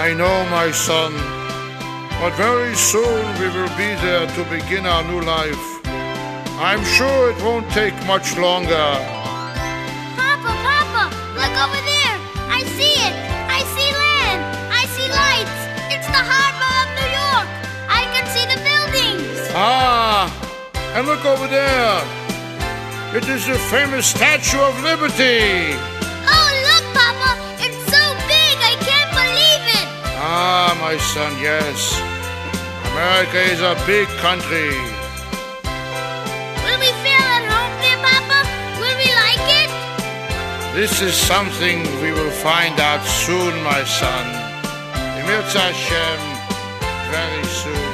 I know, my son, but very soon we will be there to begin our new life. I'm sure it won't take much longer. Papa, look over there. I see it. I see land. I see lights. It's the harbor of New York. I can see the buildings. Ah, and look over there. It is the famous Statue of Liberty. Oh, look, Papa. It's so big. I can't believe it. Ah, my son, yes. America is a big country. Will we feel at home there, Papa? Will we like it? This is something we will find out soon, my son. Mirza Hashem, very soon.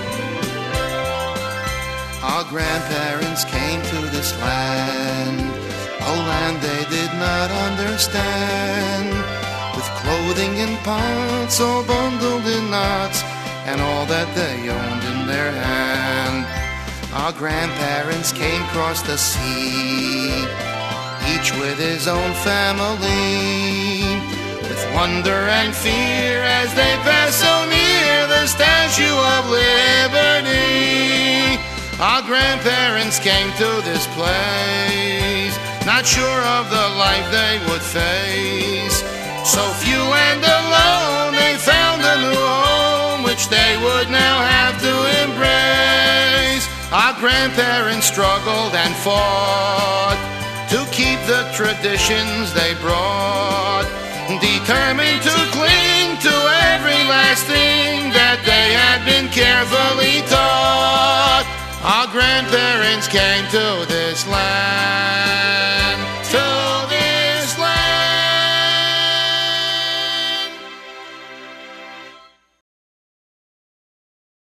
Our grandparents came to this land, a land they did not understand, with clothing in pots all bundled in knots, and all that they owned in their hand. Our grandparents came across the sea, each with his own family, with wonder and fear as they passed so near the Statue of Liberty. Our grandparents came to this place, not sure of the life they would face. So few and alone they found a new home, which they would now have to embrace. Our grandparents struggled and fought to keep the traditions they brought, determined to cling to every last thing that they had been carefully taught. Our grandparents came to this